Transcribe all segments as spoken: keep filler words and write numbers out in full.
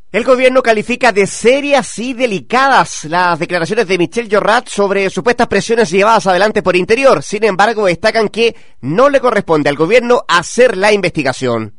El gobierno califica de serias y delicadas las declaraciones de Michel Llorrat sobre supuestas presiones llevadas adelante por Interior. Sin embargo, destacan que no le corresponde al gobierno hacer la investigación.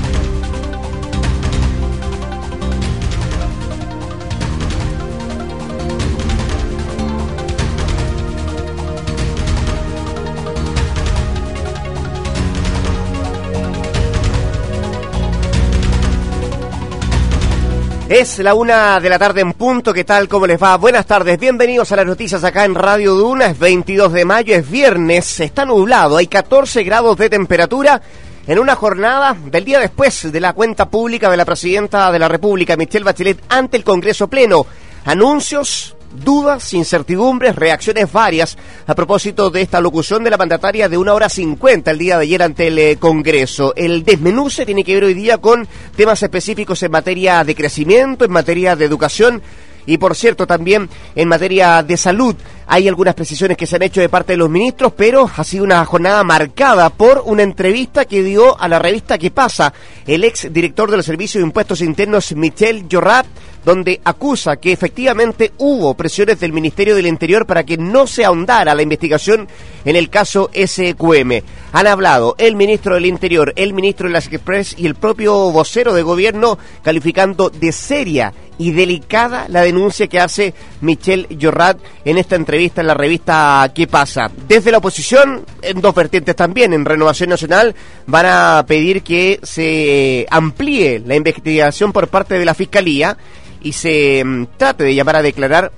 Es la una de la tarde en punto. ¿Qué tal? ¿Cómo les va? Buenas tardes, bienvenidos a las noticias acá en Radio Duna. Es veintidós de mayo, es viernes, está nublado, hay catorce grados de temperatura en una jornada del día después de la cuenta pública de la Presidenta de la República, Michelle Bachelet, ante el Congreso Pleno. Anuncios, dudas, incertidumbres, reacciones varias a propósito de esta locución de la mandataria de una hora cincuenta el día de ayer ante el eh, Congreso. El desmenuce tiene que ver hoy día con temas específicos en materia de crecimiento, en materia de educación y, por cierto, también en materia de salud. Hay algunas precisiones que se han hecho de parte de los ministros, pero ha sido una jornada marcada por una entrevista que dio a la revista ¿Qué pasa? El ex director del Servicio de Impuestos Internos, Michel Llorrat, donde acusa que efectivamente hubo presiones del Ministerio del Interior para que no se ahondara la investigación en el caso S Q M. Han hablado el ministro del Interior, el ministro de las Express y el propio vocero de gobierno calificando de seria y delicada la denuncia que hace Michel Llorrat en esta entrevista en la revista ¿Qué pasa? Desde la oposición, en dos vertientes también, en Renovación Nacional, van a pedir que se amplíe la investigación por parte de la Fiscalía y se um, trate de llamar a declarar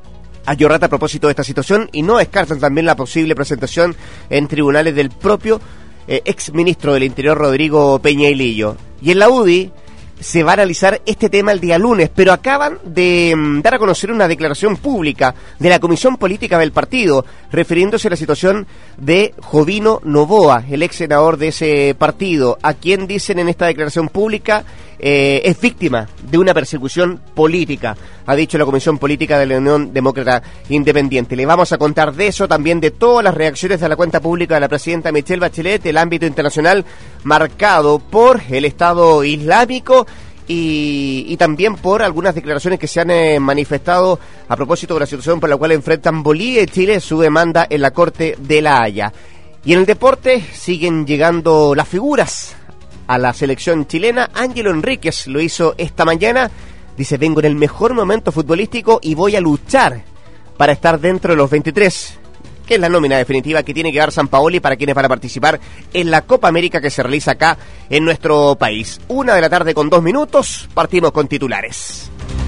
a Llorrat a propósito de esta situación, y no descartan también la posible presentación en tribunales del propio eh, ex ministro del Interior, Rodrigo Peñailillo. Y en la U D I se va a analizar este tema el día lunes, pero acaban de um, dar a conocer una declaración pública de la Comisión Política del partido, refiriéndose a la situación de Jovino Novoa, el ex senador de ese partido, a quien dicen en esta declaración pública eh, es víctima de una persecución política, ha dicho la Comisión Política de la Unión Demócrata Independiente. Le vamos a contar de eso, también de todas las reacciones de la cuenta pública de la presidenta Michelle Bachelet, el ámbito internacional marcado por el Estado Islámico y, y también por algunas declaraciones que se han eh, manifestado a propósito de la situación por la cual enfrentan Bolivia y Chile su demanda en la Corte de La Haya. Y en el deporte siguen llegando las figuras a la selección chilena. Ángelo Enríquez lo hizo esta mañana. Dice: vengo en el mejor momento futbolístico y voy a luchar para estar dentro de los veintitrés, que es la nómina definitiva que tiene que dar Sampaoli para quienes van a participar en la Copa América que se realiza acá en nuestro país. Una de la tarde con dos minutos, partimos con titulares.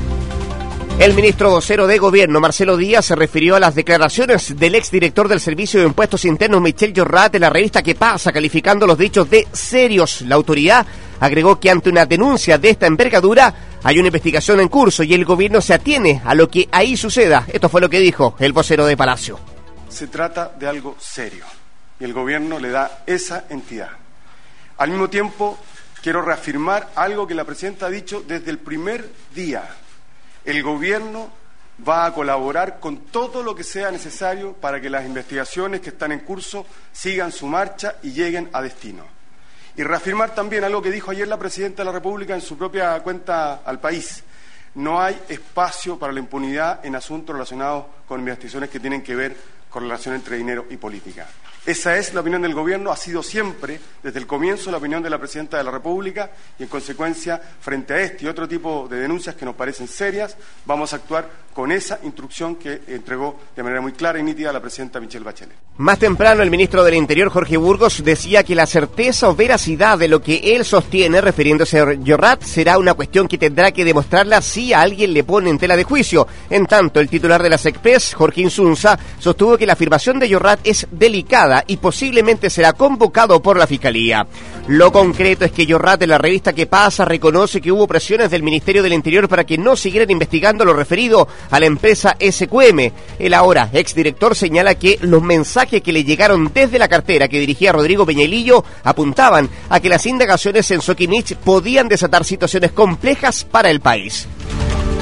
El ministro vocero de Gobierno, Marcelo Díaz, se refirió a las declaraciones del exdirector del Servicio de Impuestos Internos, Michel Llorrat, en la revista ¿Qué pasa?, calificando los dichos de serios. La autoridad agregó que ante una denuncia de esta envergadura hay una investigación en curso y el gobierno se atiene a lo que ahí suceda. Esto fue lo que dijo el vocero de Palacio. Se trata de algo serio y el gobierno le da esa entidad. Al mismo tiempo, quiero reafirmar algo que la presidenta ha dicho desde el primer día. El gobierno va a colaborar con todo lo que sea necesario para que las investigaciones que están en curso sigan su marcha y lleguen a destino. Y reafirmar también algo que dijo ayer la presidenta de la República en su propia cuenta al país. No hay espacio para la impunidad en asuntos relacionados con investigaciones que tienen que ver con relación entre dinero y política. Esa es la opinión del gobierno, ha sido siempre, desde el comienzo, la opinión de la presidenta de la República y, en consecuencia, frente a este y otro tipo de denuncias que nos parecen serias, vamos a actuar con esa instrucción que entregó de manera muy clara y nítida la presidenta Michelle Bachelet. Más temprano, el ministro del Interior, Jorge Burgos, decía que la certeza o veracidad de lo que él sostiene, refiriéndose a Llorrat, será una cuestión que tendrá que demostrarla si a alguien le pone en tela de juicio. En tanto, el titular de las Express, Jorge Insunza, sostuvo que la afirmación de Llorrat es delicada y posiblemente será convocado por la Fiscalía. Lo concreto es que Llorrat, en la revista ¿Qué pasa?, reconoce que hubo presiones del Ministerio del Interior para que no siguieran investigando lo referido a la empresa S Q M. El ahora exdirector señala que los mensajes que le llegaron desde la cartera que dirigía Rodrigo Peñailillo apuntaban a que las indagaciones en Soquimich podían desatar situaciones complejas para el país.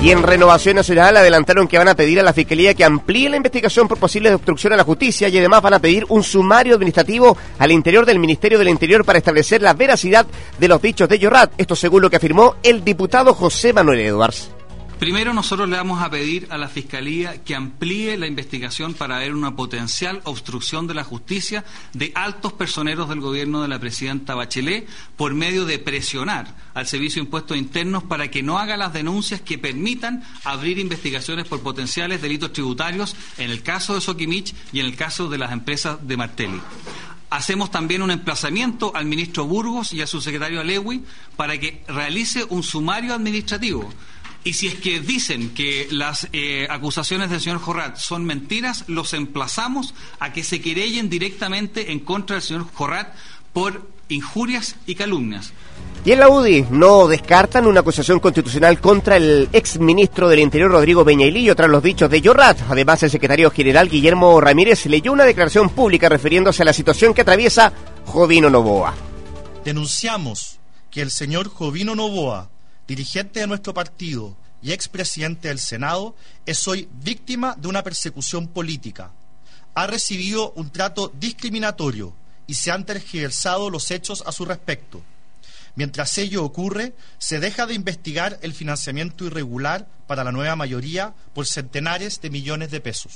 Y en Renovación Nacional adelantaron que van a pedir a la Fiscalía que amplíe la investigación por posible obstrucción a la justicia y además van a pedir un sumario administrativo al interior del Ministerio del Interior para establecer la veracidad de los dichos de Llorat. Esto según lo que afirmó el diputado José Manuel Edwards. Primero, nosotros le vamos a pedir a la Fiscalía que amplíe la investigación para ver una potencial obstrucción de la justicia de altos personeros del gobierno de la presidenta Bachelet por medio de presionar al Servicio de Impuestos Internos para que no haga las denuncias que permitan abrir investigaciones por potenciales delitos tributarios en el caso de Soquimich y en el caso de las empresas de Martelli. Hacemos también un emplazamiento al ministro Burgos y a su secretario Alewi para que realice un sumario administrativo. Y si es que dicen que las eh, acusaciones del señor Jorrat son mentiras, los emplazamos a que se querellen directamente en contra del señor Jorrat por injurias y calumnias. Y en la U D I no descartan una acusación constitucional contra el exministro del Interior Rodrigo Peñailillo tras los dichos de Llorat. Además, el secretario general Guillermo Ramírez leyó una declaración pública refiriéndose a la situación que atraviesa Jovino Noboa. Denunciamos que el señor Jovino Noboa, dirigente de nuestro partido y expresidente del Senado, es hoy víctima de una persecución política. Ha recibido un trato discriminatorio y se han tergiversado los hechos a su respecto. Mientras ello ocurre, se deja de investigar el financiamiento irregular para la nueva mayoría por centenares de millones de pesos.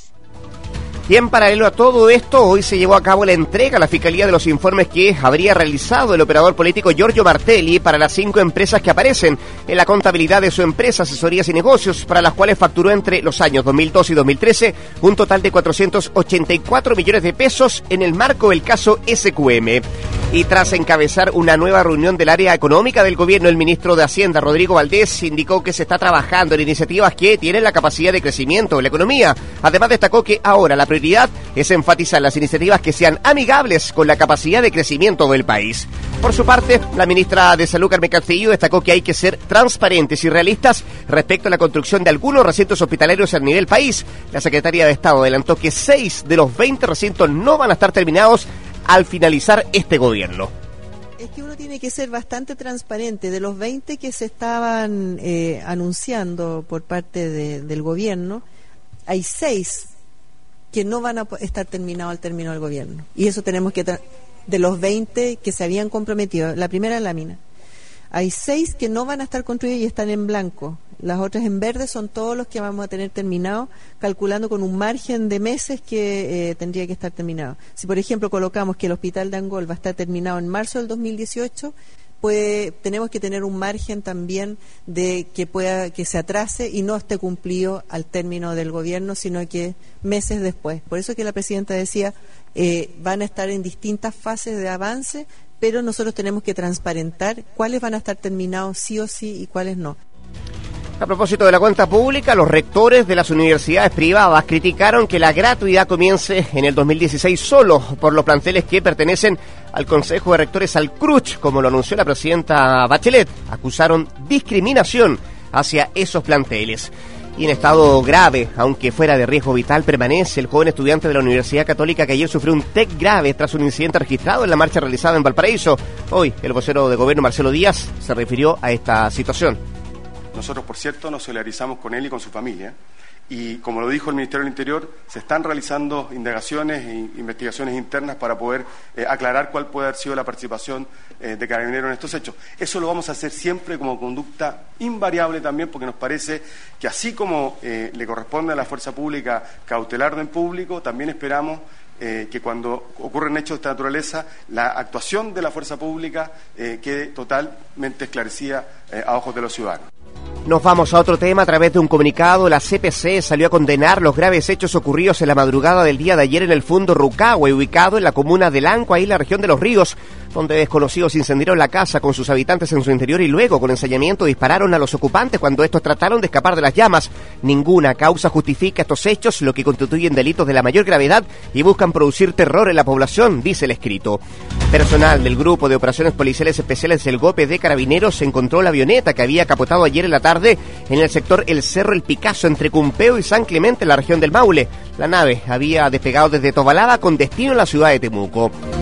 Y en paralelo a todo esto, hoy se llevó a cabo la entrega a la Fiscalía de los informes que habría realizado el operador político Giorgio Martelli para las cinco empresas que aparecen en la contabilidad de su empresa Asesorías y Negocios, para las cuales facturó entre los años dos mil doce y dos mil trece un total de cuatrocientos ochenta y cuatro millones de pesos en el marco del caso S Q M. Y tras encabezar una nueva reunión del área económica del gobierno, el ministro de Hacienda, Rodrigo Valdés, indicó que se está trabajando en iniciativas que tienen la capacidad de crecimiento de la economía. Además, destacó que ahora la prioridad es enfatizar las iniciativas que sean amigables con la capacidad de crecimiento del país. Por su parte, la ministra de Salud, Carmen Castillo, destacó que hay que ser transparentes y realistas respecto a la construcción de algunos recintos hospitalarios a nivel país. La secretaria de Estado adelantó que seis de los veinte recintos no van a estar terminados al finalizar este gobierno. Es que uno tiene que ser bastante transparente. De los veinte que se estaban eh, anunciando por parte de, del gobierno, hay seis que no van a estar terminados al término del gobierno. Y eso tenemos que... Tra- de los veinte que se habían comprometido, la primera lámina, hay seis que no van a estar construidos y están en blanco. Las otras en verde son todos los que vamos a tener terminados, calculando con un margen de meses que eh, tendría que estar terminado. Si, por ejemplo, colocamos que el hospital de Angol va a estar terminado en marzo del dos mil dieciocho, pues tenemos que tener un margen también de que pueda que se atrase y no esté cumplido al término del gobierno, sino que meses después. Por eso que la presidenta decía, eh, van a estar en distintas fases de avance, pero nosotros tenemos que transparentar cuáles van a estar terminados sí o sí y cuáles no. A propósito de la cuenta pública, los rectores de las universidades privadas criticaron que la gratuidad comience en el dos mil dieciséis solo por los planteles que pertenecen al Consejo de Rectores al C R U C H, como lo anunció la presidenta Bachelet. Acusaron discriminación hacia esos planteles. Y en estado grave, aunque fuera de riesgo vital, permanece el joven estudiante de la Universidad Católica que ayer sufrió un T E C grave tras un incidente registrado en la marcha realizada en Valparaíso. Hoy, el vocero de gobierno, Marcelo Díaz, se refirió a esta situación. Nosotros, por cierto, nos solidarizamos con él y con su familia. Y, como lo dijo el Ministerio del Interior, se están realizando indagaciones e investigaciones internas para poder eh, aclarar cuál puede haber sido la participación eh, de Carabineros en estos hechos. Eso lo vamos a hacer siempre como conducta invariable también, porque nos parece que así como eh, le corresponde a la fuerza pública cautelar orden público, también esperamos Eh, que cuando ocurren hechos de esta naturaleza, la actuación de la fuerza pública eh, quede totalmente esclarecida eh, a ojos de los ciudadanos. Nos vamos a otro tema. A través de un comunicado, la C P C salió a condenar los graves hechos ocurridos en la madrugada del día de ayer en el Fundo Rucahue, ubicado en la comuna de Lancua, ahí en la región de Los Ríos, donde desconocidos incendiaron la casa con sus habitantes en su interior y luego, con ensañamiento, dispararon a los ocupantes cuando estos trataron de escapar de las llamas. Ninguna causa justifica estos hechos, lo que constituyen delitos de la mayor gravedad y buscan producir terror en la población, dice el escrito. Personal del Grupo de Operaciones Policiales Especiales del GOPE de Carabineros encontró la avioneta que había capotado ayer en la tarde en el sector El Cerro El Picasso, entre Cumpeo y San Clemente, en la región del Maule. La nave había despegado desde Tobalaba con destino a la ciudad de Temuco.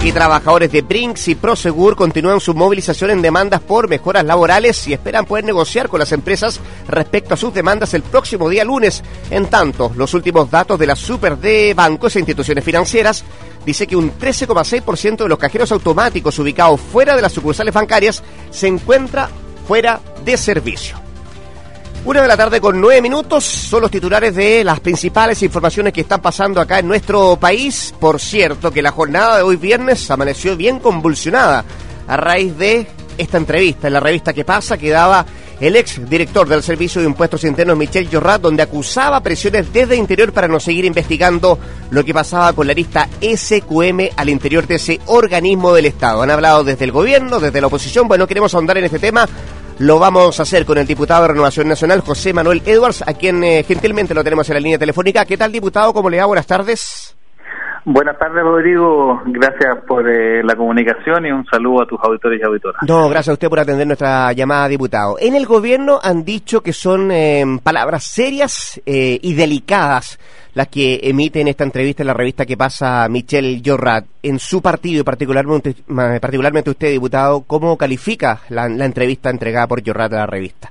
y trabajadores de Brinks y Prosegur continúan su movilización en demandas por mejoras laborales y esperan poder negociar con las empresas respecto a sus demandas el próximo día lunes. En tanto, los últimos datos de la Super de bancos e instituciones financieras dice que un trece coma seis por ciento de los cajeros automáticos ubicados fuera de las sucursales bancarias se encuentra fuera de servicio. Una de la tarde con nueve minutos, son los titulares de las principales informaciones que están pasando acá en nuestro país. Por cierto, que la jornada de hoy viernes amaneció bien convulsionada a raíz de esta entrevista en la revista ¿Qué pasa?, que daba el ex director del Servicio de Impuestos Internos, Michel Llorrat, donde acusaba presiones desde Interior para no seguir investigando lo que pasaba con la lista S Q M al interior de ese organismo del Estado. Han hablado desde el gobierno, desde la oposición. Bueno, queremos ahondar en este tema. Lo vamos a hacer con el diputado de Renovación Nacional, José Manuel Edwards, a quien eh, gentilmente lo tenemos en la línea telefónica. ¿Qué tal, diputado? ¿Cómo le va? Buenas tardes. Buenas tardes, Rodrigo. Gracias por eh, la comunicación y un saludo a tus auditores y auditoras. No, gracias a usted por atender nuestra llamada, diputado. En el gobierno han dicho que son eh, palabras serias eh, y delicadas las que emite en esta entrevista en la revista ¿Qué pasa?, Michel Llorrat. En su partido y particularmente, particularmente usted, diputado, ¿cómo califica la, la entrevista entregada por Llorrat a la revista?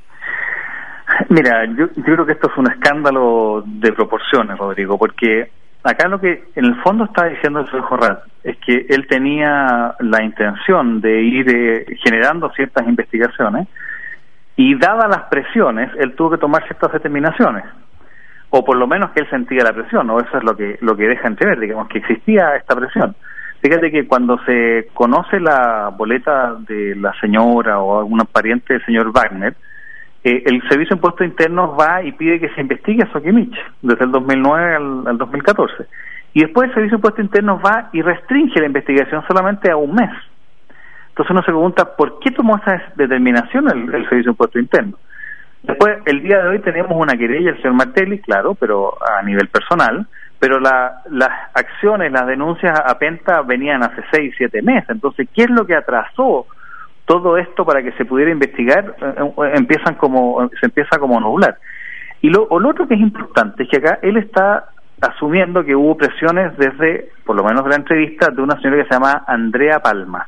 Mira, yo, yo creo que esto es un escándalo de proporciones, Rodrigo, porque acá lo que en el fondo está diciendo el señor Llorrat es que él tenía la intención de ir eh, generando ciertas investigaciones y dadas las presiones, él tuvo que tomar ciertas determinaciones, o por lo menos que él sentía la presión, o eso es lo que lo que deja entrever, digamos, que existía esta presión. Fíjate que cuando se conoce la boleta de la señora o alguna pariente del señor Wagner, eh, el Servicio de Impuestos Internos va y pide que se investigue a Soquimich desde el dos mil nueve al, al dos mil catorce. Y después el Servicio de Impuestos Internos va y restringe la investigación solamente a un mes. Entonces uno se pregunta, ¿por qué tomó esa determinación el, el Servicio de Impuestos Internos? Después, el día de hoy tenemos una querella, el señor Martelli, claro, pero a nivel personal, pero la, las acciones, las denuncias a Penta venían hace seis, siete meses. Entonces, ¿qué es lo que atrasó todo esto para que se pudiera investigar? Eh, empiezan como se empieza como a nublar. Y lo, lo otro que es importante es que acá él está asumiendo que hubo presiones desde, por lo menos de la entrevista, de una señora que se llama Andrea Palma.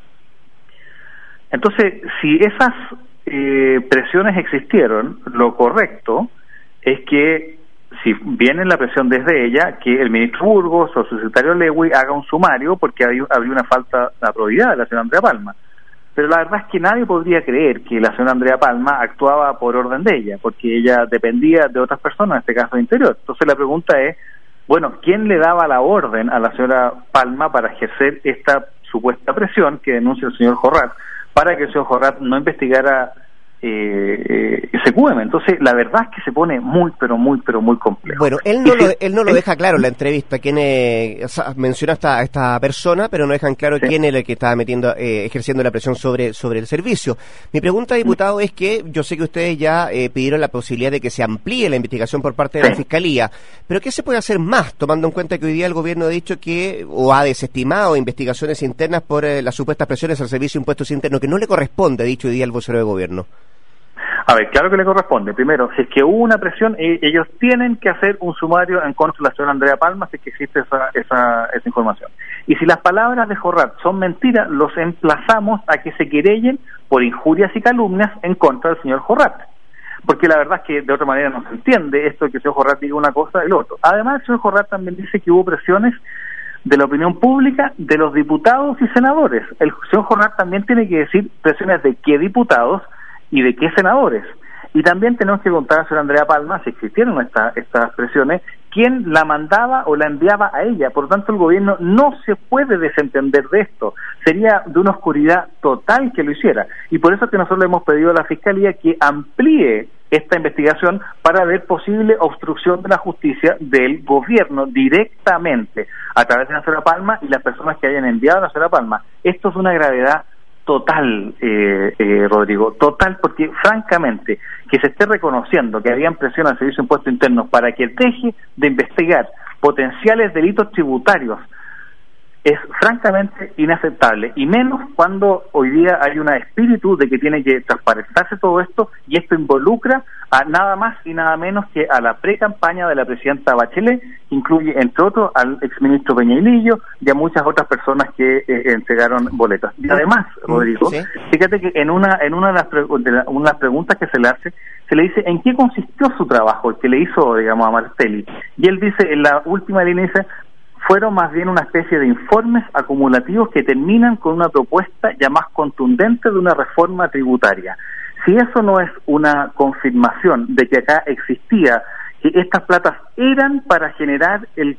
Entonces, si esas eh, presiones existieron, lo correcto es que, si viene la presión desde ella, que el ministro Burgos o su secretario Lewy haga un sumario porque había, había una falta de probidad de la señora Andrea Palma. Pero la verdad es que nadie podría creer que la señora Andrea Palma actuaba por orden de ella, porque ella dependía de otras personas, en este caso de Interior. Entonces la pregunta es, bueno, ¿quién le daba la orden a la señora Palma para ejercer esta supuesta presión que denuncia el señor Llorrat, para que el señor Llorrat no investigara eh, eh, S Q M? Entonces la verdad es que se pone muy, pero muy, pero muy complejo. Bueno, él no, y lo, si, él no lo deja claro en la entrevista, quién eh, o sea, menciona a esta, esta persona, pero no dejan claro sí. quién es el que estaba metiendo, eh, ejerciendo la presión sobre, sobre el servicio. Mi pregunta, diputado, mm. es que yo sé que ustedes ya eh, pidieron la posibilidad de que se amplíe la investigación por parte de sí. la Fiscalía, pero ¿qué se puede hacer más, tomando en cuenta que hoy día el gobierno ha dicho que, o ha desestimado investigaciones internas por eh, las supuestas presiones al Servicio de Impuestos Internos, que no le corresponde, ha dicho hoy día el vocero de gobierno? A ver, claro que le corresponde. Primero, si es que hubo una presión, ellos tienen que hacer un sumario en contra de la señora Andrea Palma, si es que existe esa, esa, esa información. Y si las palabras de Llorrat son mentiras, los emplazamos a que se querellen por injurias y calumnias en contra del señor Llorrat. Porque la verdad es que de otra manera no se entiende esto de que el señor Llorrat diga una cosa y lo otro. Además, el señor Llorrat también dice que hubo presiones de la opinión pública, de los diputados y senadores. El señor Llorrat también tiene que decir presiones de qué diputados y de qué senadores. Y también tenemos que contar a la señora Andrea Palma, si existieron esta, estas presiones, quién la mandaba o la enviaba a ella. Por lo tanto, el gobierno no se puede desentender de esto. Sería de una oscuridad total que lo hiciera. Y por eso es que nosotros le hemos pedido a la Fiscalía que amplíe esta investigación para ver posible obstrucción de la justicia del gobierno directamente a través de la señora Palma y las personas que hayan enviado a la señora Palma. Esto es una gravedad total, eh, eh, Rodrigo, total, porque francamente que se esté reconociendo que habían presión al Servicio de Impuestos Internos para que deje de investigar potenciales delitos tributarios es francamente inaceptable, y menos cuando hoy día hay un espíritu de que tiene que transparentarse todo esto, y esto involucra a nada más y nada menos que a la pre-campaña de la presidenta Bachelet, que incluye entre otros al exministro Peñailillo y a muchas otras personas que eh, entregaron boletas. Y además, Rodrigo, ¿sí? Fíjate que en una en una de las, pre de la, una de las preguntas que se le hace, se le dice en qué consistió su trabajo, el que le hizo, digamos, a Martelli, y él dice, en la última línea dice, fueron más bien una especie de informes acumulativos que terminan con una propuesta ya más contundente de una reforma tributaria. Si eso no es una confirmación de que acá existía, que estas platas eran para generar el,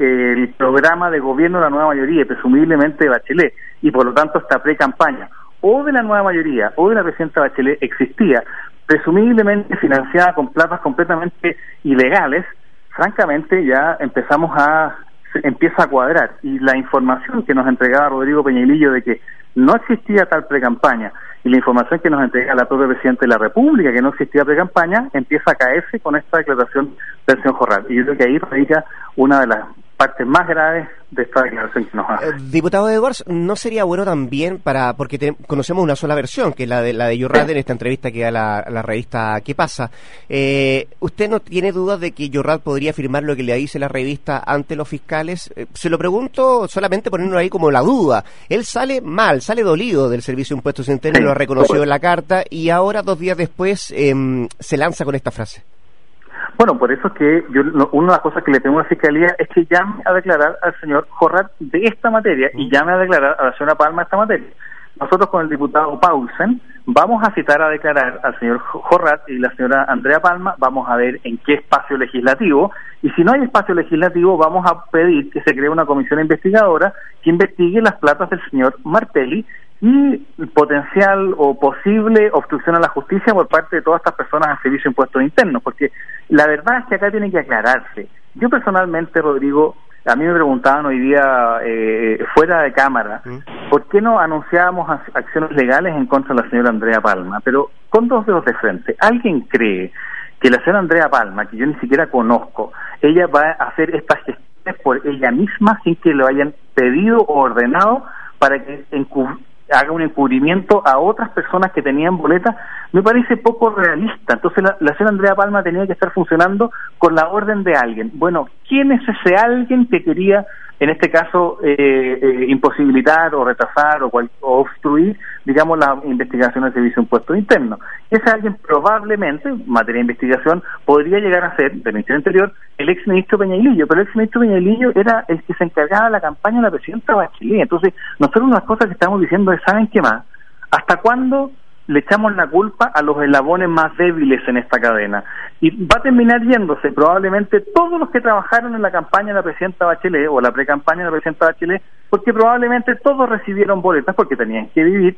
el programa de gobierno de la nueva mayoría, presumiblemente de Bachelet, y por lo tanto esta pre-campaña, o de la nueva mayoría, o de la presidenta Bachelet, existía, presumiblemente financiada con platas completamente ilegales, francamente ya empezamos a... empieza a cuadrar, y la información que nos entregaba Rodrigo Peñailillo de que no existía tal precampaña, y la información que nos entrega la propia Presidenta de la República que no existía precampaña, empieza a caerse con esta declaración del señor Jorrat, y yo creo que ahí radica una de las partes más graves de esta declaración que nos hace. Eh, diputado Edwards, ¿no sería bueno también para, porque te, conocemos una sola versión, que es la de la de Jorrat en esta entrevista que da la, la revista ¿Qué pasa? Eh, ¿Usted no tiene dudas de que Jorrat podría afirmar lo que le dice la revista ante los fiscales? Eh, se lo pregunto solamente poniéndolo ahí como la duda. Él sale mal, sale dolido del Servicio de Impuestos Internos, sí, lo reconoció en la carta, y ahora, dos días después, eh, se lanza con esta frase. Bueno, por eso es que yo, una de las cosas que le tengo a la Fiscalía es que llame a declarar al señor Jorrat de esta materia y llame a declarar a la señora Palma de esta materia. Nosotros con el diputado Paulsen vamos a citar a declarar al señor Jorrat y la señora Andrea Palma, vamos a ver en qué espacio legislativo, y si no hay espacio legislativo vamos a pedir que se cree una comisión investigadora que investigue las platas del señor Martelli y potencial o posible obstrucción a la justicia por parte de todas estas personas al Servicio de Impuestos Internos, porque la verdad es que acá tiene que aclararse. Yo personalmente, Rodrigo, a mí me preguntaban hoy día eh, fuera de cámara, ¿por qué no anunciábamos acciones legales en contra de la señora Andrea Palma? Pero con dos dedos de frente, ¿alguien cree que la señora Andrea Palma, que yo ni siquiera conozco, ella va a hacer estas gestiones por ella misma sin que lo hayan pedido o ordenado para que haga un encubrimiento a otras personas que tenían boletas? Me parece poco realista. Entonces la, la señora Andrea Palma tenía que estar funcionando con la orden de alguien. Bueno, ¿quién es ese alguien que quería, en este caso, eh, eh, imposibilitar o retrasar o, cual, o obstruir, digamos, la investigación del Servicio de Impuestos Internos? Ese alguien probablemente, en materia de investigación, podría llegar a ser, del Ministerio Interior, el exministro Peñailillo, pero el exministro Peñailillo era el que se encargaba de la campaña de la presidenta Bachelet. Entonces, nosotros una de las cosas que estamos diciendo es, ¿saben qué más? ¿Hasta cuándo le echamos la culpa a los eslabones más débiles en esta cadena? Y va a terminar yéndose probablemente todos los que trabajaron en la campaña de la presidenta Bachelet o la pre-campaña de la presidenta Bachelet, porque probablemente todos recibieron boletas porque tenían que vivir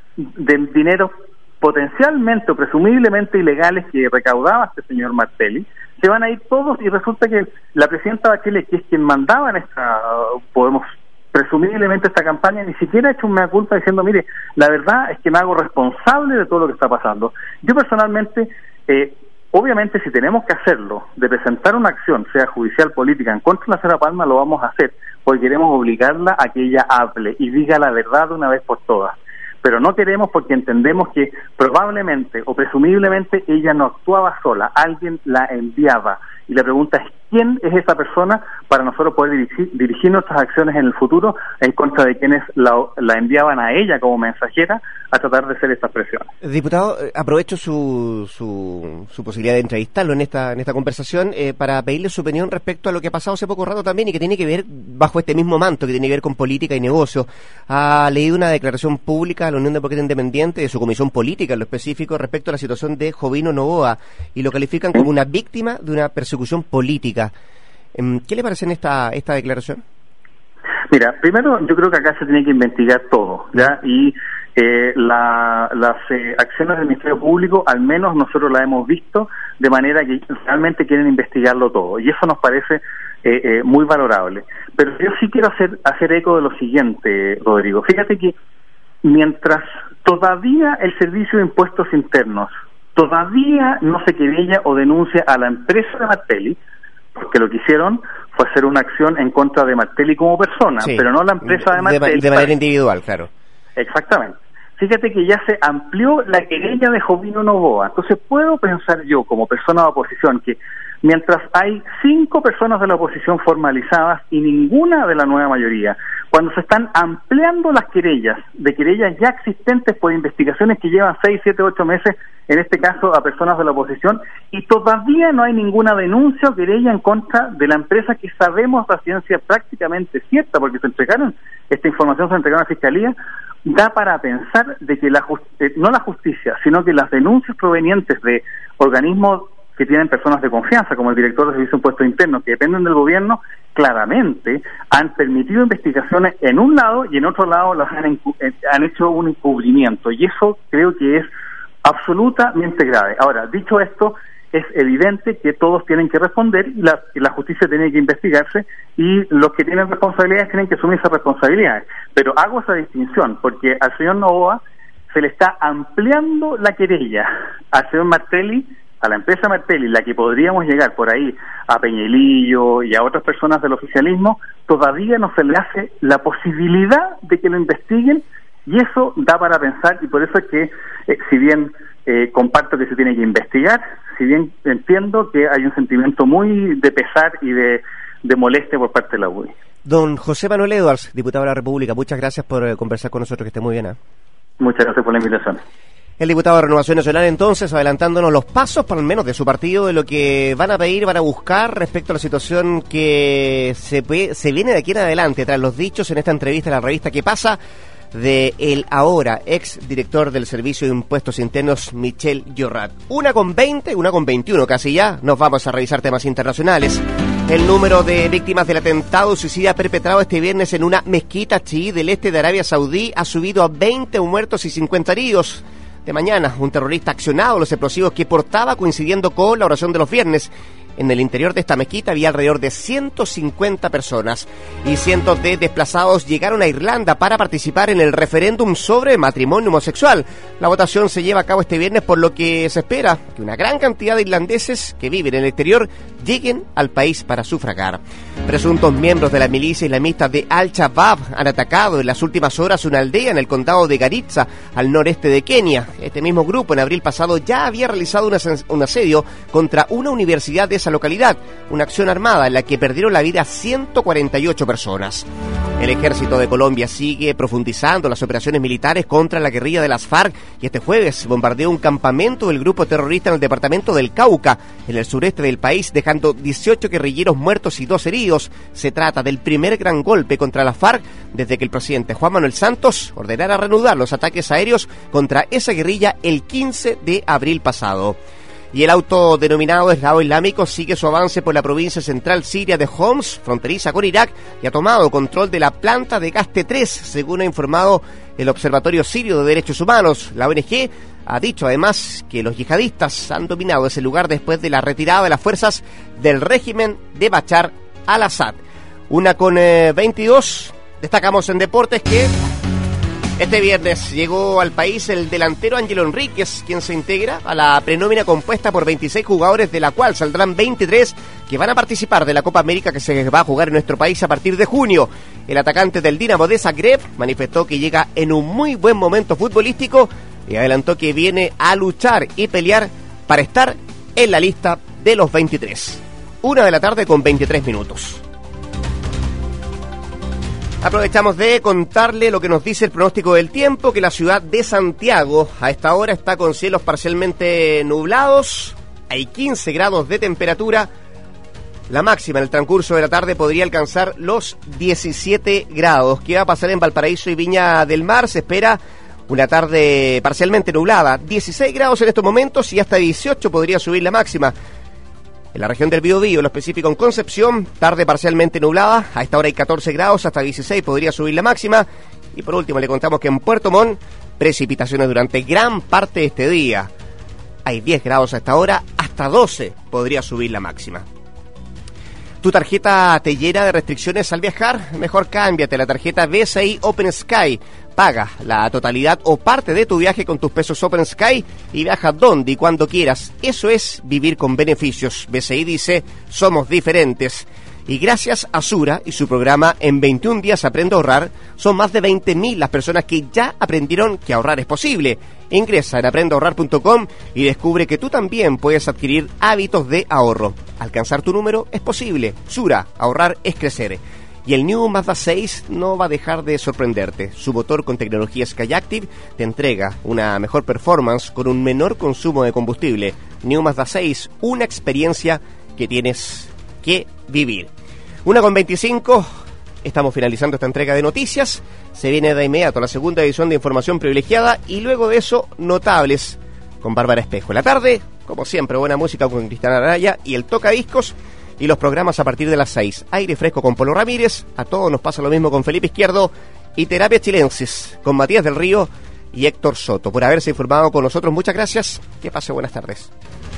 de dinero potencialmente o presumiblemente ilegales que recaudaba este señor Martelli. Se van a ir todos y resulta que la presidenta Bachelet, que es quien mandaba en esta, podemos presumiblemente esta campaña, ni siquiera ha hecho un mea culpa diciendo, mire, la verdad es que me hago responsable de todo lo que está pasando. Yo personalmente, eh, obviamente si tenemos que hacerlo, de presentar una acción, sea judicial, política, en contra de la señora Palma, lo vamos a hacer, porque queremos obligarla a que ella hable y diga la verdad de una vez por todas. Pero no queremos porque entendemos que probablemente o presumiblemente ella no actuaba sola, alguien la enviaba. Y la pregunta es, ¿quién es esa persona para nosotros poder dirigir, dirigir nuestras acciones en el futuro en contra de quienes la, la enviaban a ella como mensajera a tratar de hacer estas presiones? Diputado, aprovecho su, su, su posibilidad de entrevistarlo en esta, en esta conversación eh, para pedirle su opinión respecto a lo que ha pasado hace poco rato también y que tiene que ver, bajo este mismo manto, que tiene que ver con política y negocio. Ha leído una declaración pública de la Unión Demócrata Independiente, de su comisión política en lo específico, respecto a la situación de Jovino Novoa, y lo califican como una víctima de una persecución política. ¿Qué le parece en esta, esta declaración? Mira, primero yo creo que acá se tiene que investigar todo, ¿ya? Y eh, la, las eh, acciones del Ministerio Público, al menos nosotros las hemos visto, de manera que realmente quieren investigarlo todo, y eso nos parece eh, eh, muy valorable. Pero yo sí quiero hacer, hacer eco de lo siguiente, Rodrigo. Fíjate que mientras todavía el Servicio de Impuestos Internos todavía no se querella o denuncia a la empresa de Martelli, porque lo que hicieron fue hacer una acción en contra de Martelli como persona, sí, pero no la empresa de Martelli. De, de manera individual, claro. Exactamente. Fíjate que ya se amplió la querella de Jovino Novoa. Entonces, ¿puedo pensar yo, como persona de oposición, que mientras hay cinco personas de la oposición formalizadas y ninguna de la nueva mayoría, cuando se están ampliando las querellas, de querellas ya existentes por investigaciones que llevan seis, siete, ocho meses, en este caso a personas de la oposición, y todavía no hay ninguna denuncia o querella en contra de la empresa que sabemos la ciencia prácticamente cierta, porque se entregaron, esta información se entregó a la Fiscalía, da para pensar de que la just- eh, no la justicia, sino que las denuncias provenientes de organismos que tienen personas de confianza, como el director de Servicio de Impuestos Internos, que dependen del gobierno, claramente han permitido investigaciones en un lado y en otro lado las han, encu- han hecho un encubrimiento, y eso creo que es absolutamente grave. Ahora, dicho esto, es evidente que todos tienen que responder y la, y la justicia tiene que investigarse, y los que tienen responsabilidades tienen que asumir esas responsabilidades. Pero hago esa distinción porque al señor Novoa se le está ampliando la querella, al señor Martelli, a la empresa Martelli, la que podríamos llegar por ahí a Peñalillo y a otras personas del oficialismo, todavía no se le hace la posibilidad de que lo investiguen, y eso da para pensar, y por eso es que, eh, si bien eh, comparto que se tiene que investigar, si bien entiendo que hay un sentimiento muy de pesar y de, de molestia por parte de la U D I. Don José Manuel Edwards, diputado de la República, muchas gracias por eh, conversar con nosotros, que esté muy bien. ¿eh? Muchas gracias por la invitación. El diputado de Renovación Nacional, entonces, adelantándonos los pasos, por lo menos de su partido, de lo que van a pedir, van a buscar respecto a la situación que se, se viene de aquí en adelante, tras los dichos en esta entrevista en la revista ¿Qué pasa?, de el ahora ex director del Servicio de Impuestos Internos, Michel Llorrat. Una con veinte, una con veintiuno, casi ya. Nos vamos a revisar temas internacionales. El número de víctimas del atentado suicida perpetrado este viernes en una mezquita chií del este de Arabia Saudí ha subido a veinte muertos y cincuenta heridos. De mañana, un terrorista accionado los explosivos que portaba, coincidiendo con la oración de los viernes. En el interior de esta mezquita había alrededor de ciento cincuenta personas, y cientos de desplazados llegaron a Irlanda para participar en el referéndum sobre matrimonio homosexual. La votación se lleva a cabo este viernes, por lo que se espera que una gran cantidad de irlandeses que viven en el exterior lleguen al país para sufragar. Presuntos miembros de la milicia islamista de Al-Shabaab han atacado en las últimas horas una aldea en el condado de Garissa, al noreste de Kenia. Este mismo grupo en abril pasado ya había realizado un, as- un asedio contra una universidad de esa localidad, una acción armada en la que perdieron la vida ciento cuarenta y ocho personas. El ejército de Colombia sigue profundizando las operaciones militares contra la guerrilla de las FARC, y este jueves bombardeó un campamento del grupo terrorista en el departamento del Cauca, en el sureste del país, dejando dieciocho guerrilleros muertos y dos heridos. Se trata del primer gran golpe contra la FARC desde que el presidente Juan Manuel Santos ordenara reanudar los ataques aéreos contra esa guerrilla el quince de abril pasado. Y el autodenominado Estado Islámico sigue su avance por la provincia central siria de Homs, fronteriza con Irak, y ha tomado control de la planta de gas T tres, según ha informado el Observatorio Sirio de Derechos Humanos. La O N G ha dicho además que los yihadistas han dominado ese lugar después de la retirada de las fuerzas del régimen de Bashar al-Assad. Una con eh, veintidós, destacamos en deportes que este viernes llegó al país el delantero Ángelo Enríquez, quien se integra a la prenómina compuesta por veintiséis jugadores, de la cual saldrán veintitrés que van a participar de la Copa América, que se va a jugar en nuestro país a partir de junio. El atacante del Dinamo de Zagreb manifestó que llega en un muy buen momento futbolístico y adelantó que viene a luchar y pelear para estar en la lista de los veintitrés. Una de la tarde con veintitrés minutos. Aprovechamos de contarle lo que nos dice el pronóstico del tiempo, que la ciudad de Santiago a esta hora está con cielos parcialmente nublados, hay quince grados de temperatura, la máxima en el transcurso de la tarde podría alcanzar los diecisiete grados. ¿Qué va a pasar en Valparaíso y Viña del Mar? Se espera una tarde parcialmente nublada, dieciséis grados en estos momentos y hasta dieciocho podría subir la máxima. En la región del Biobío, en lo específico en Concepción, tarde parcialmente nublada, a esta hora hay catorce grados, hasta dieciséis podría subir la máxima. Y por último le contamos que en Puerto Montt, precipitaciones durante gran parte de este día. Hay diez grados a esta hora, hasta doce podría subir la máxima. ¿Tu tarjeta te llena de restricciones al viajar? Mejor cámbiate la tarjeta B C I Open Sky. Paga la totalidad o parte de tu viaje con tus pesos Open Sky y viaja donde y cuando quieras. Eso es vivir con beneficios. B C I dice, somos diferentes. Y gracias a Sura y su programa En veintiún días aprende a ahorrar, son más de veinte mil las personas que ya aprendieron que ahorrar es posible. Ingresa en aprende a ahorrar punto com y descubre que tú también puedes adquirir hábitos de ahorro. Alcanzar tu número es posible. Sura, ahorrar es crecer. Y el New Mazda seis no va a dejar de sorprenderte. Su motor con tecnología Skyactiv te entrega una mejor performance con un menor consumo de combustible. New Mazda seis, una experiencia que tienes que vivir. Una con veinticinco, estamos finalizando esta entrega de noticias. Se viene de inmediato la segunda edición de Información Privilegiada y luego de eso, Notables con Bárbara Espejo. En la tarde, como siempre, buena música con Cristiana Araya y el Tocadiscos. Y los programas a partir de las seis. Aire Fresco con Polo Ramírez. A todos nos pasa lo mismo con Felipe Izquierdo. Y Terapia Chilensis con Matías del Río y Héctor Soto. Por haberse informado con nosotros, muchas gracias. Que pase buenas tardes.